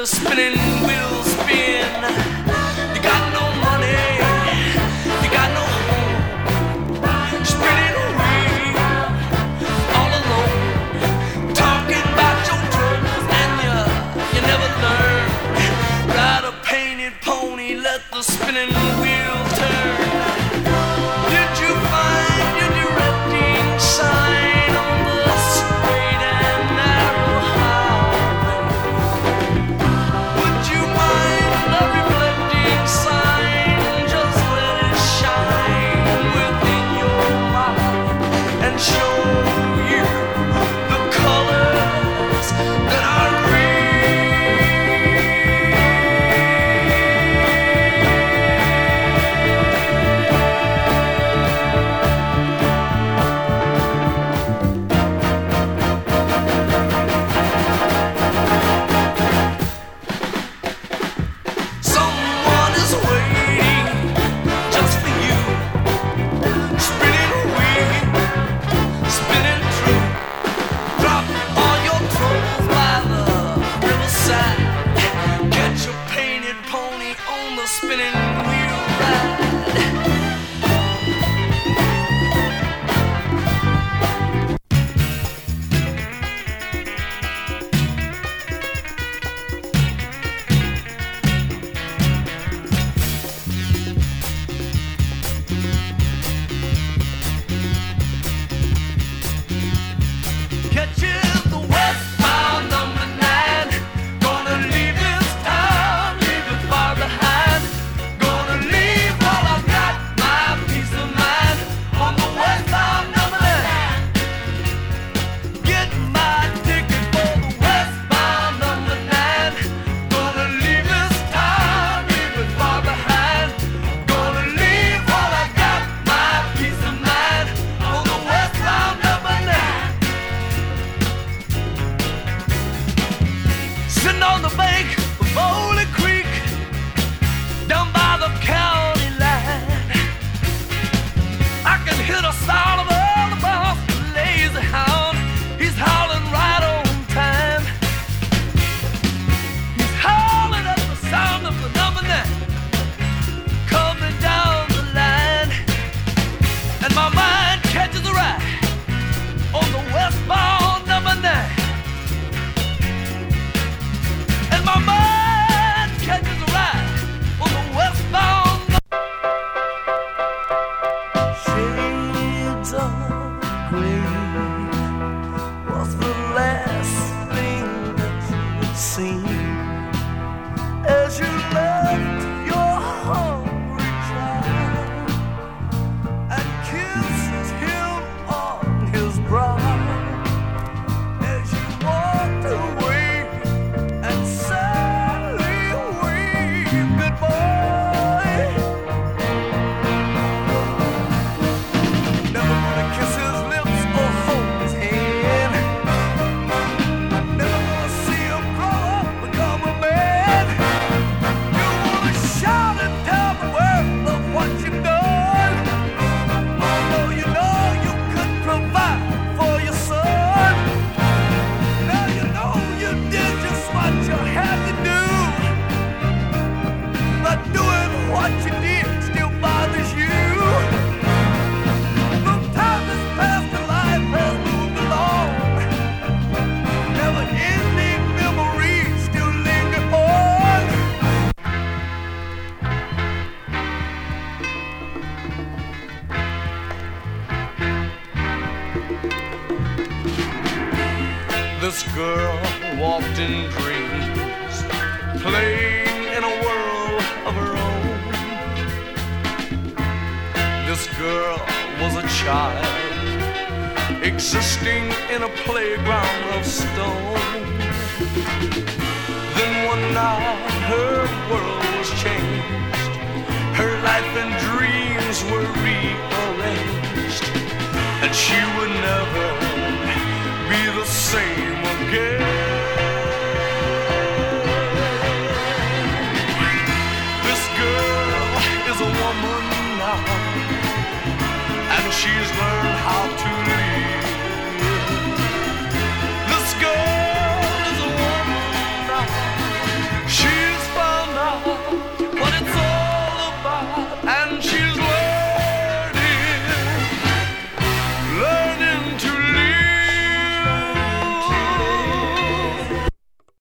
the spinning wheels spin. You got no money, you got no home, spinning away all alone, talking about your troubles and you never learn. Ride a painted pony, let the spinning wheel turn. Did you find your directing sign on the straight and narrow highway? Would you mind a reflecting sign? Just let it shine within your mind and show you the colors that are real. Someone is waiting just for you, spinning away, spinning true. Drop all your troubles by the riverside. Get your painted pony on the spinning wheel ride. Catches the westbound number 9. Gonna leave this town, leave it far behind. Gonna leave all I got, my peace of mind, on the westbound number 9. Get my ticket for the westbound number 9. Gonna leave this town, leave it far behind. Gonna leave all I got, my peace of mind, on the westbound number 9. Sitting on the bank of Bowling Creek, down by the county line, I can hear the sound of all the boss, the lazy hound. He's howling right on time. He's howling at the sound of the number 9 coming down the line, and my mind catches a ride on the westbound number 9. And my mind catches a ride on the westbound. Shades of gray was the last thing that you had seen as you left your hungry child and kissed him on his brow as you walked away and sadly weep goodbye. Never gonna kiss his lips or hold his hand. Never gonna see him grow up, become a man. You wanna shout and tell the world of what you've done. Although you know you could provide for your son. Now you know you did just what you had to do, but doing what you did still bothers you. The time has passed and life has moved along. Never-ending memories still linger on. This girl walked in dreams, playing in a world of her own. This girl was a child, existing in a playground of stone. Then one night her world was changed, her life and dreams were rearranged.